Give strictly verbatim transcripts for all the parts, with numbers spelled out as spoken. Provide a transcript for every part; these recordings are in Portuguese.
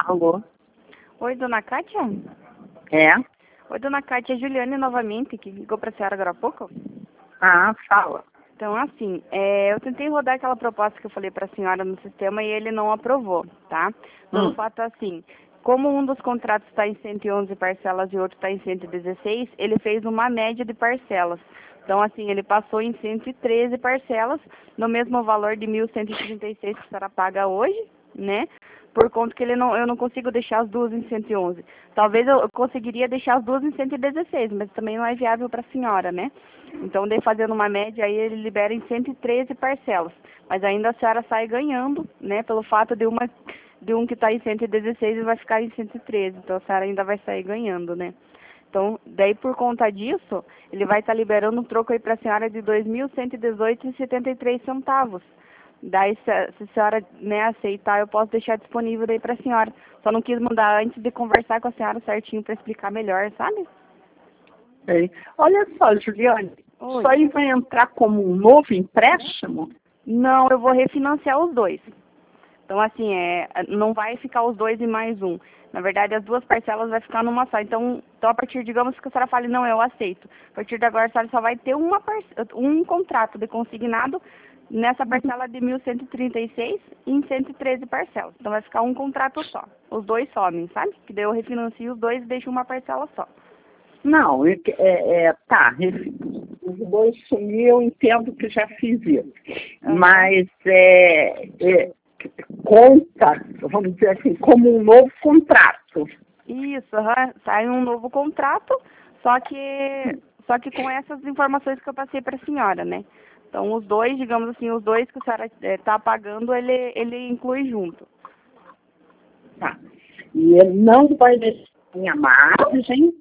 Alô? Oi, dona Kátia? É? Oi, dona Kátia, é Juliane novamente, que ligou para a senhora agora há pouco. Ah, fala. Então, assim, é, eu tentei rodar aquela proposta que eu falei para a senhora no sistema e ele não aprovou, tá? Pelo Hum. fato, assim, como um dos contratos está em cento e onze parcelas e o outro está em cento e dezesseis, ele fez uma média de parcelas. Então, assim, ele passou em cento e treze parcelas, no mesmo valor de mil cento e trinta e seis que a senhora paga hoje, né? Por conta que ele não, eu não consigo deixar as duas em cento e onze. Talvez eu conseguiria deixar as duas em cento e dezesseis, mas também não é viável para a senhora, né? Então, daí fazendo uma média aí, ele libera em cento e treze parcelas. Mas ainda a senhora sai ganhando, né? Pelo fato de uma de um que está em cento e dezesseis e vai ficar em cento e treze. Então, a senhora ainda vai sair ganhando, né? Então, daí por conta disso, ele vai estar liberando um troco aí para a senhora de dois mil cento e dezoito reais e setenta e três centavos. Daí, se a, se a senhora, né, aceitar, eu posso deixar disponível daí para a senhora. Só não quis mandar antes de conversar com a senhora certinho para explicar melhor, sabe? Ei. Olha só, Juliane, Oi. isso aí vai entrar como um novo empréstimo? Não, eu vou refinanciar os dois. Então, assim, é, não vai ficar os dois e mais um. Na verdade, as duas parcelas vai ficar numa só. Então, então a partir, digamos que a senhora fale, não, eu aceito. A partir de agora, a senhora só vai ter uma parce... um contrato de consignado nessa parcela de mil cento e trinta e seis e em cento e treze parcelas. Então, vai ficar um contrato só. Os dois somem, sabe? Que daí eu refinancio os dois e deixo uma parcela só. Não, é, é, é, tá, os dois sumir, eu entendo que já fiz isso. Uhum. Mas é, é, conta, vamos dizer assim, como um novo contrato. Isso, uhum. Sai um novo contrato, só que, só que com essas informações que eu passei para a senhora, né? Então, os dois, digamos assim, os dois que a senhora está pagando, ele, ele inclui junto. Tá. E ele não vai mexer na minha margem,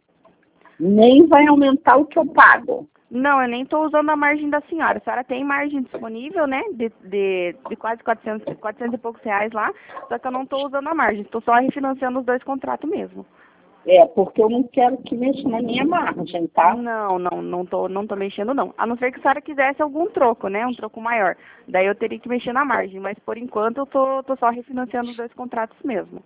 nem vai aumentar o que eu pago. Não, eu nem estou usando a margem da senhora. A senhora tem margem disponível, né? De, de, de quase quatrocentos, quatrocentos e poucos reais lá, só que eu não estou usando a margem. Estou só refinanciando os dois contratos mesmo. É, porque eu não quero que mexa na minha margem, tá? Não, não, não tô, não tô mexendo não. A não ser que a senhora quisesse algum troco, né? Um troco maior. Daí eu teria que mexer na margem, mas por enquanto eu tô, tô só refinanciando os dois contratos mesmo.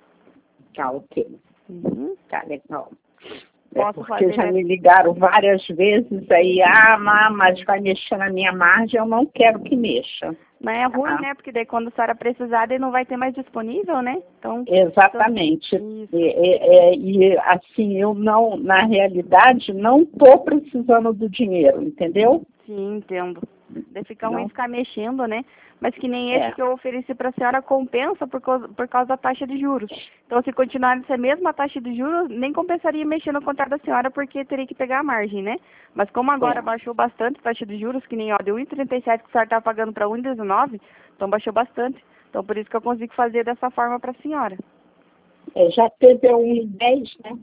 Tá, ok. Uhum. Tá, legal. É Posso porque fazer, já né? me ligaram várias vezes aí, ah, má, mas vai mexer na minha margem, eu não quero que mexa. Mas é ruim, Tá? né? Porque daí quando a senhora precisar, daí não vai ter mais disponível, né? Então. Exatamente. Então, E, é, é, e assim, eu não, na realidade, não estou precisando do dinheiro, entendeu? sim, entendo. Daí fica ruim Não. ficar mexendo, né? Mas que nem esse É. que eu ofereci para a senhora compensa por causa, por causa da taxa de juros. Então, se continuar nessa mesma taxa de juros, nem compensaria mexer no contrato da senhora, porque teria que pegar a margem, né? Mas como agora É. baixou bastante a taxa de juros, que nem ó, de um vírgula trinta e sete que a senhora está pagando para um vírgula dezenove, então baixou bastante. Então, por isso que eu consigo fazer dessa forma para a senhora. É, já teve um e dez, né?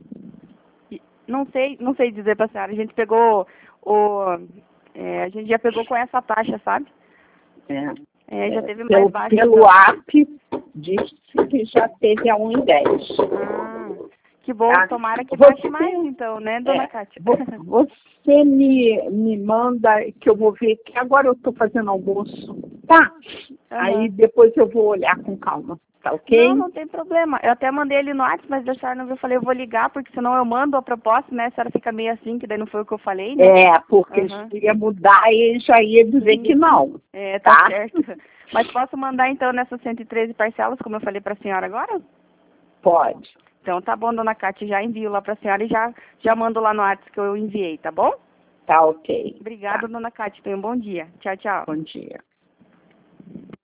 E não sei, não sei dizer para a senhora. A gente pegou o, é, a gente já pegou com essa taxa, sabe? É. É, já É, teve mais pelo, baixo. pelo Então. app, disse que já teve a um e dez. Ah, que bom. Tá? Tomara que Você, baixe mais, então, né, dona é, Kátia? vo- você me, me manda, que eu vou ver, que agora eu estou fazendo almoço, tá? Aí Aham. depois eu vou olhar com calma, tá Não, ok? não tem problema. Eu até mandei ele no WhatsApp, mas a senhora não viu. Eu falei, eu vou ligar, porque senão eu mando a proposta, né? A senhora fica meio assim, que daí não foi o que eu falei, né? É, porque Aham. se ia mudar e já ia dizer Sim. que não, É, tá tá? certo. Mas posso mandar, então, nessas cento e treze parcelas, como eu falei para a senhora agora? Pode. Então, tá bom, dona Kátia. Já envio lá para a senhora e já, já mando lá no WhatsApp que eu enviei, tá bom? Tá ok. Obrigada, Tá. dona Kátia. Tenha um bom dia. Tchau, tchau. Bom dia.